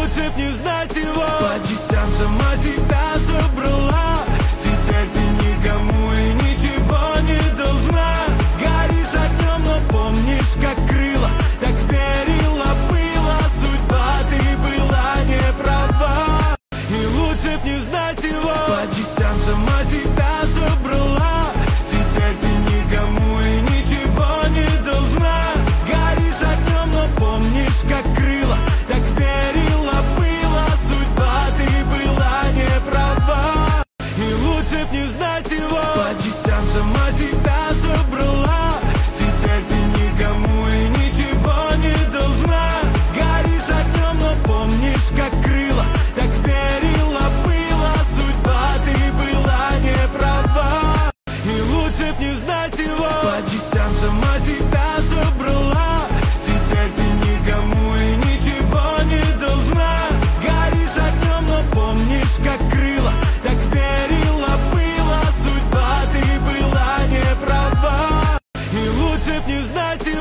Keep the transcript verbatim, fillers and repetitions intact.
лучше б не знать его. По частям сама себя собрала. Теперь ты никому и ничего не должна. Горишь огнем, но помнишь, как крыло. Так верила, была судьба, ты была не права. И лучше б не знать его. По частям сама себя собрала. Теперь ты никому и ничего не должна. Горишь огнем, но помнишь, как крыло. Так верила, была судьба, ты была не права. И лучше б не знать его. По частям сама себя собрала. Теперь ты никому и ничего не должна. Горишь огнем, но помнишь, как крыло. Так верила, была судьба, ты была не права. И лучше б не знать его. По частям сама себя собрала. Теперь ты никому и ничего не должна. Горишь огнем, но помнишь, как крыло. Так верила, была судьба, ты была не права. И лучше б не знать его.